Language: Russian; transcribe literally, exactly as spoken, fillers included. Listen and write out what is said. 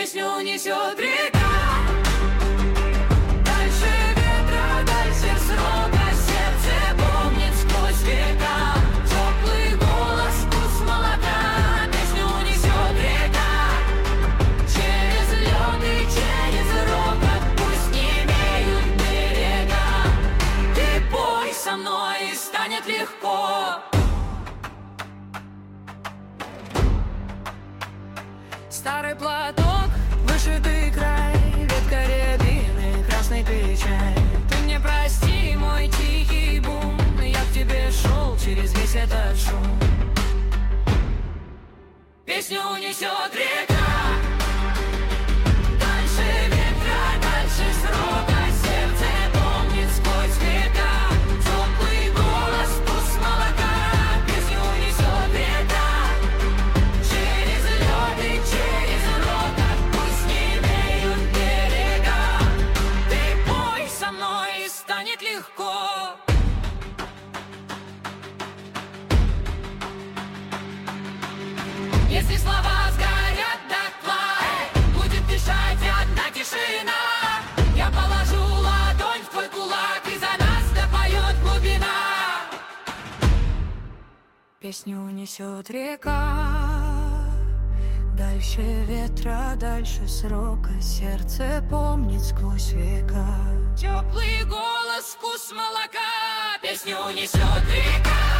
Песню унесет река. Дальше ветра, дальше срока, сердце помнит сквозь века. Теплый голос, вкус молока. Песню унесет река. Через лед и через рокот, пусть не имеют берега. Ты пой со мной, и станет легко. Старый платок, вышитый край, ветка рябины, красный печаль. Ты мне прости, мой тихий бум, я к тебе шел через весь этот шум. Песню унесет река. Дальше ветра, дальше срока, сердце помнит сквозь века. Теплый голос, вкус молока. Песню унесет река. Через лед и через рокот, пусть не имеют берега. Ты пой со мной, и станет легко. Если слова сгорят дотла, будет дышать одна тишина. Я положу ладонь в твой кулак, и за нас допоет глубина. Песню унесет река. Дальше ветра, дальше срока, сердце помнит сквозь века. Теплый голос, вкус молока. Песню унесет река.